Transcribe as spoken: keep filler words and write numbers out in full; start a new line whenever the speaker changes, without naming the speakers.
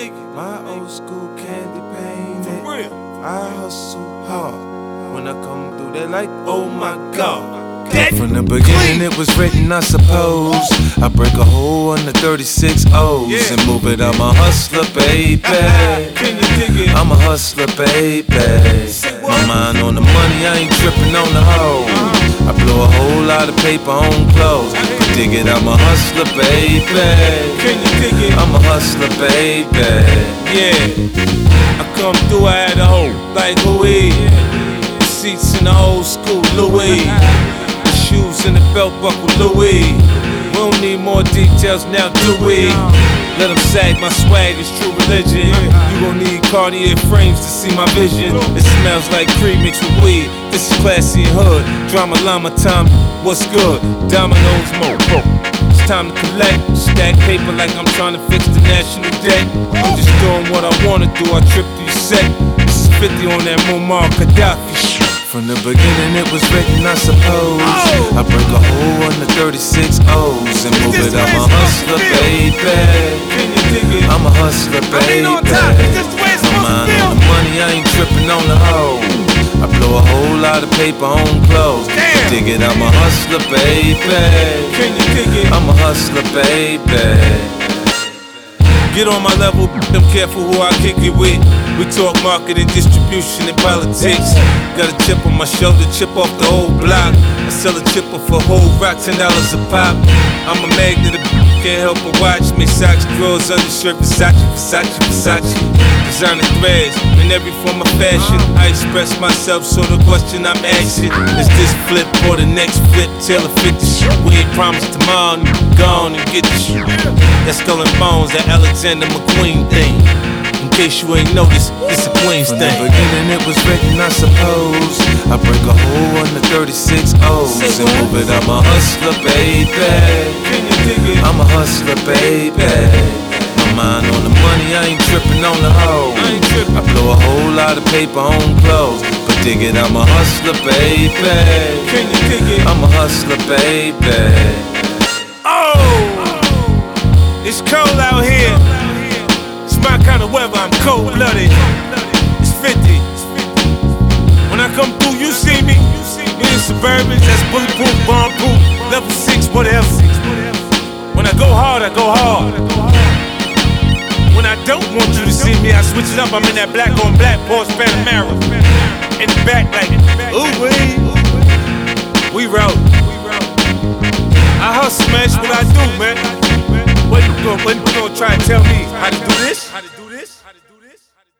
dig it.
My old school candy painted.
For real.
I hustle hard. When I come through, they like, oh my God.
That
From the beginning it was written, I suppose. I break a hole on the thirty-six O's
Yeah.
and move it. I'm a hustler, baby.
Can you dig it?
I'm a hustler, baby. My mind on the money, I ain't tripping on the hoe. I blow a whole lot of paper on clothes. But dig it, I'm a hustler, baby.
Can you dig it?
I'm a hustler, baby.
Yeah. I come through, I had a hoe like Louis. The seats in the old school Louis. The shoes and the belt buckle Louis. We don't need more details now, do we? Let them sag, my swag is true religion. You gon' need Cartier frames to see my vision. It smells like cream mixed with weed. This is classy and hood. Drama llama time, what's good? Domino's mo. It's time to collect. Stack paper like I'm trying to fix the national debt. I'm just doing what I wanna do. I trip through your set. This is fifty on that Muammar Gaddafi shit.
From the beginning it was written, I suppose. I break a hole on the thirty-six O's and move it. I'm a hustler, baby.
Can you dig it?
I'm a hustler, baby. My mind on the money, I ain't tripping on the hoe. I blow a whole lot of paper on clothes.
Damn.
Dig it, I'm a hustler, baby.
Can you dig it?
I'm a hustler, baby.
Get on my level, I'm careful who I kick it with. We talk marketing, distribution, and politics. Got a chip on my shoulder, chip off the old block. I sell a chipper for whole rock, ten dollars a pop. I'm a magnet, can't help but watch me. Socks, drawers, undershirt, Versace, Versace, Versace. Designer threads in every form of fashion. I express myself, so the question I'm asking is this flip or the next flip? Taylor fit the shit. We ain't promised tomorrow, gone and get the shit. That Skull and Bones, that Alexander McQueen thing. In case you ain't noticed, it's a Queens
From the
thing.
beginning it was written, I suppose. I break a hole on the thirty-six O's and move it. I'm a hustler, baby.
Can you dig it?
I'm a hustler, baby. My mind on the money, I ain't tripping on the hoe.
I ain't tripping.
I blow a whole lot of paper on clothes. But dig it, I'm a hustler, baby.
Can you dig it?
I'm a hustler, baby.
Oh, it's cold out here. It's my kind of weather, I'm cold-blooded. It's fifty. When I come through, you see me. Me in Suburbans, that's bulletproof, bomb-proof, level six, whatever. When I go hard, I go hard. When I don't want you to see me, I switch it up. I'm in that black on black Porsche Panamera. In the back, like, ooh wee. We roll. I hustle, man. That's what I do, man. What you gonna, what you gonna try to tell me how to do this? How to do this? How to do this?